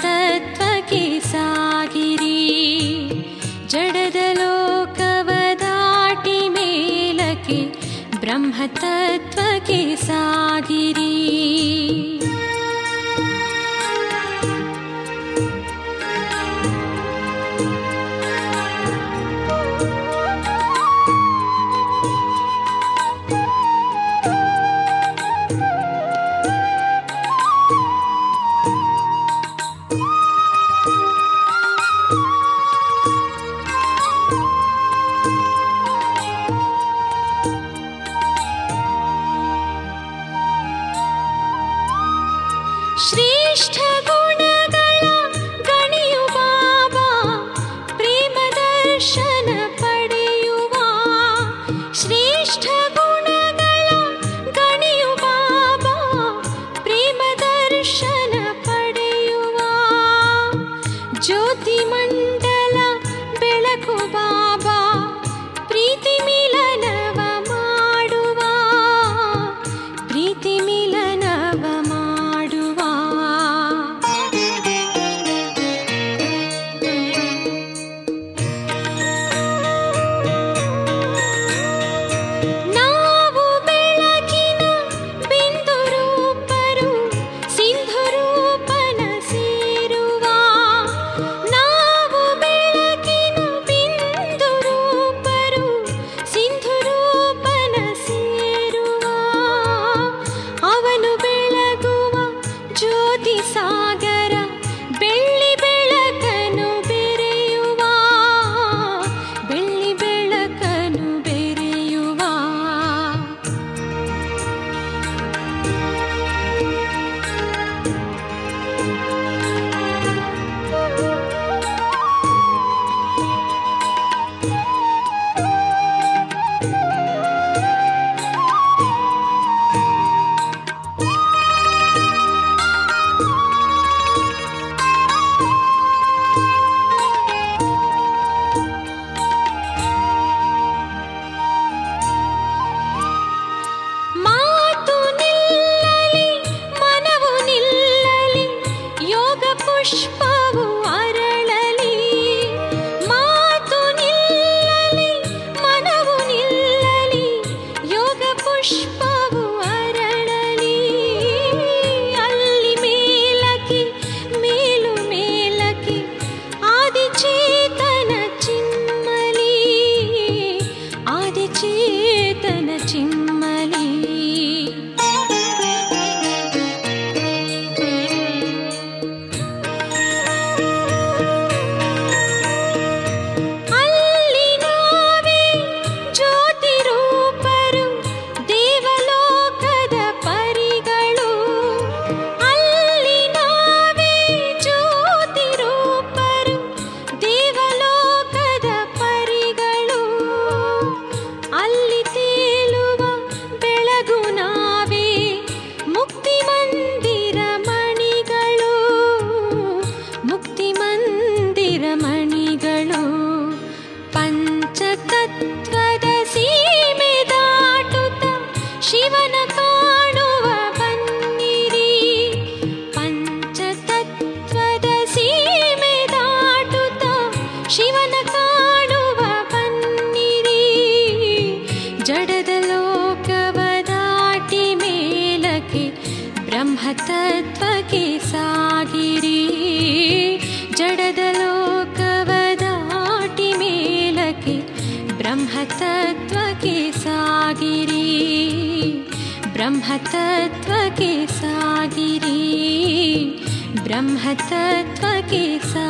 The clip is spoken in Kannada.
ಬ್ರಹ್ಮತತ್ವಕ್ಕೆ ಸಾಗಿರಿ. ಜಡದ ಲೋಕವ ದಾಟಿ ಮೇಲಕ್ಕೆ ಬ್ರಹ್ಮತತ್ವಕ್ಕೆ ಸಾಗಿರಿ. ಶ್ರೇಷ್ಠ ಗುಣಗಳ ಗಣಿಯು ಬಾಬಾ ಪ್ರೇಮ ದರ್ಶನ ಪಡೆಯುವ. ಶ್ರೇಷ್ಠ ಗುಣಗಳ ಗಣಿಯು ಬಾಬಾ ಪ್ರೇಮ ದರ್ಶನ ಪಡೆಯುವ. ಜ್ಯೋತಿ ಮಂಡಲ ಬೆಳಕು ಬಾಬಾ ಪ್ರೀತಿ ಮಿಲನವ ಮಾಡುವ. ಪ್ರೀತಿ ಮಿಲನವ ಮಾಡುವ. ನಾವು ಬೆಳಕಿನ ಬಿಂದು ರೂಪರು ಸಿಂಧು ರೂಪನ ಸೇರುವ. ನಾವು ಬೆಳಕಿನ ಬಿಂದು ರೂಪರು ಸಿಂಧು ರೂಪನ ಸೇರುವ. ಅವನು ಬೆಳಗುವ ಜ್ಯೋತಿ ಸಾಗರ ಬೆಳ್ಳಿ ಬೆಳಕನು ಬೆರೆಯುವ. ಬೆಳ್ಳಿ ಬೆಳಕನು ಬೆರೆಯುವ. ಮಾತು ನಿಲ್ಲಲಿ ಮನವು ನಿಲ್ಲಲಿ ಯೋಗ ಪುಷ್ಪವು ಅರಳಲಿ. ಮಾತು ನಿಲ್ಲಲಿ ಮನವು ನಿಲ್ಲಲಿ ಯೋಗ ಪುಷ್ಪವು ಅರಳಲಿ. ಅಲ್ಲಿ ಮೇಲಕ್ಕೆ ಮೇಲು ಮೇಲಕ್ಕೆ ಆದಿಚೇತನ ಚಿಮ್ಮಲಿ. ಆದಿಚೇತನ ಚಿಮ್ಮಲಿ. ಅಲ್ಲಿ ನಾವೇ ಜ್ಯೋತಿ ರೂಪರು ದೇವಲೋಕದ ಪರಿಗಳು. ಅಲ್ಲಿ ನಾವೇ ಜ್ಯೋತಿ ರೂಪರು ದೇವಲೋಕದ ಪರಿಗಳು. ಅಲ್ಲಿ ತೇಲುವ ಬೆಳಗು ನಾವೇ ಮುಕ್ತಿ ಮಂದಿರ ಮಣಿಗಳು. ಮುಕ್ತಿ ಮಂದಿರ ಮಣಿಗಳು. ಪಂಚತತ್ವದ ಸೀಮೆ ದಾಟುತ್ತ ಶಿವನ ಕಾಣುವ ಬನ್ನಿರಿ. ಪಂಚತತ್ವದ ಸೀಮೆ ದಾಟುತ್ತ ಶಿವನ ಕಾಣುವ ಬನ್ನಿರಿ. ಜಡದ ಲೋಕವ ದಾಟಿ ಮೇಲಕ್ಕೆ ಬ್ರಹ್ಮತತ್ವಕ್ಕೆ ಸಾಗಿರಿ. ಜಡದ ಲೋಕವ ದಾಟಿ ಮೇಲಕ್ಕೆ ಬ್ರಹ್ಮತತ್ವಕ್ಕೆ ಸಾಗಿರಿ. ಬ್ರಹ್ಮತತ್ವಕ್ಕೆ ಸಾಗಿರಿ. ಬ್ರಹ್ಮತತ್ವಕ್ಕೆ ಸಾಗಿರಿ.